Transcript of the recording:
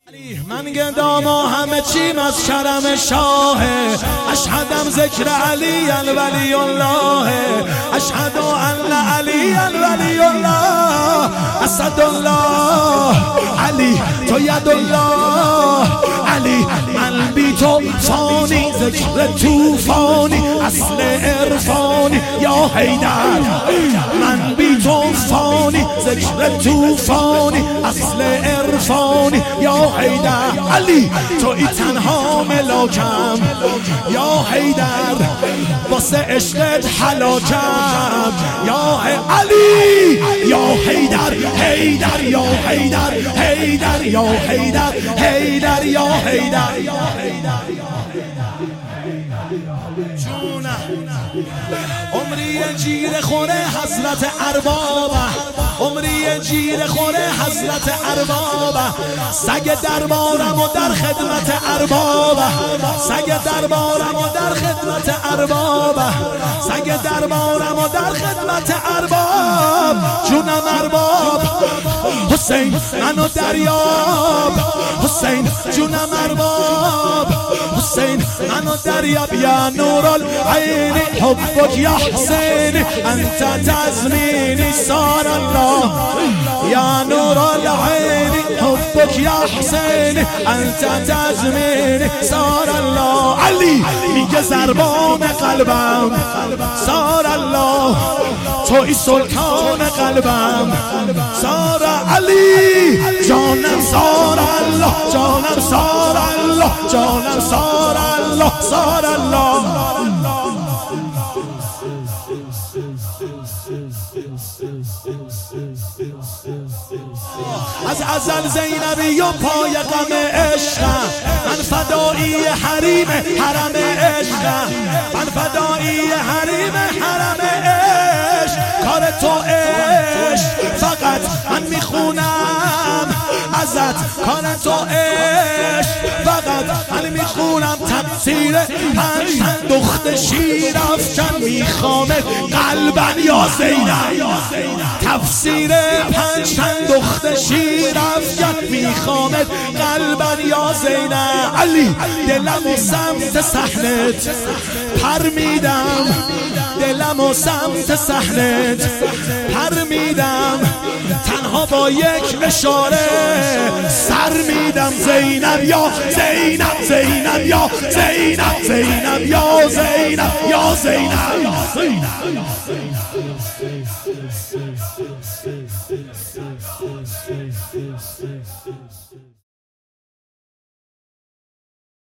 من گدام و همه چیم از کرم شاه، اشهدم ذکر علی ولی الله، اشهد ان علی ولی الله، اسد الله علی تو ید الله علی، من بی تو فانی ذکر توفانی اصل عرفانی یا حیدر، من بی تو فانی ذکر توفانی اصل عرفانی یا حیدر، علی توی تنها ملاکم یا حیدر، واسه عشقت هلاکم یا علی یا حیدر، حیدر یا حیدر، حیدر یا حیدر، حیدر یا حیدر. عمری جیر خوره حضرت اربابه، عمری جیر خوره حضرت اربابه، سگ دربارم و در خدمت اربابه، سگ دربارم و در خدمت اربابه، سگ دربارم و در خدمت ارباب، جونم ارباب حسین منو دریاب، حسین جونم ارباب حسین منو دریاب، یا نور العین حبک یا حسین انت تزمینی صار الله، یا نور العین حبک یا حسین انت تزمینی صار الله، علی میگه ضربان قلبم صار الله، توی سلطان قلبم صار علی، جانم صار الله، جانم صار الله، جانم صار الله، صار الله. از ازل زینبی و پای غم عشقم، من فدایی حریم حرم عشقم، من فدایی حریم حرم عشق، کار تو عشق فقط من میخونم ازت، کار تو عشق فقط من میخونم، تفسیر پنج دخت شیر افکن میخوامد قلبن یا زینب، تفسیر پنج دخت شیر افکن میخوامد قلبن یا زینب، علی دلم و سمت صحنت پر میدم، دلم و سمت صحنت پر میدم، تنها با یک اشاره سر میدم، زینب یا زینب، زینب یا زینب، زینب یا زینب یا زینب.